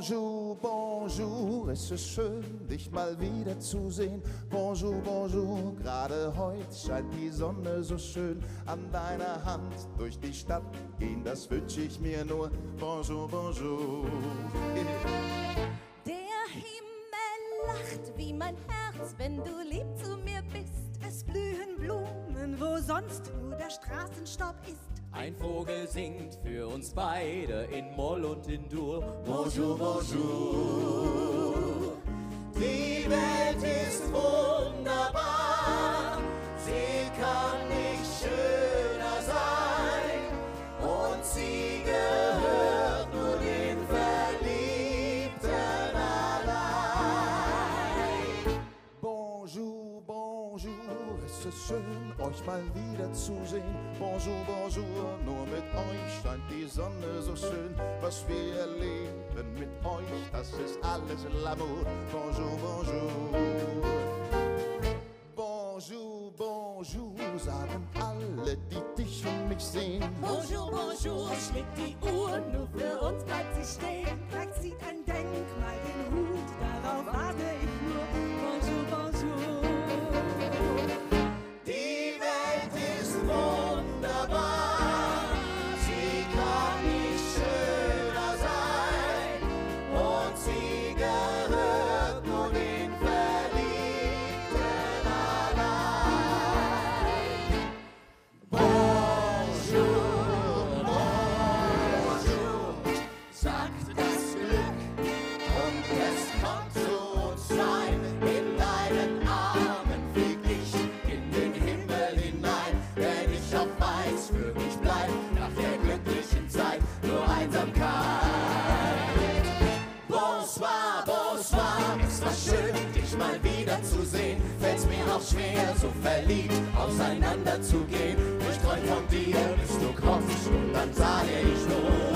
Bonjour, bonjour, es ist schön, dich mal wieder zu sehen. Bonjour, bonjour, gerade heute scheint die Sonne so schön. An deiner Hand durch die Stadt gehen, das wünsch ich mir nur. Bonjour, bonjour. Der Himmel lacht wie mein Herz, wenn du lieb zu mir bist. Es blühen Blumen, wo sonst nur der Straßenstaub ist. Ein Vogel singt für uns beide in Moll und in Dur. Bonjour, bonjour. Die Welt ist wunderbar, sie kann nicht schöner sein. Und sie gehört nur den Verliebten allein. Bonjour, bonjour, es ist schön, euch mal wieder zu sehen. Bonjour, bonjour, nur mit euch scheint die Sonne so schön. Was wir erleben mit euch, das ist alles l'amour. Bonjour, bonjour. Bonjour, bonjour, sagen alle, die dich und mich sehen. Bonjour, bonjour, schlägt die Uhr, nur für uns bleibt sie stehen. Vielleicht sieht ein Denkmal den Hut, darauf warte ich nur. Bonjour, bonjour. Die Welt ist wunderbar, sie kann nicht schöner sein. Und sie gehört nur den Verliebten allein. Bonjour, bonjour, sagt das Glück. Und es kommt zu uns rein. In deinen Armen flieg ich in den Himmel hinein. Wenn ich auf eins für mich bleib, nach der glücklichen Zeit nur Einsamkeit. Bonsoir, bonsoir, es war schön, dich mal wieder zu sehen. Fällt's mir auch schwer, so verliebt auseinanderzugehen. Ich träum von dir, bis du kommst und dann sage ich nur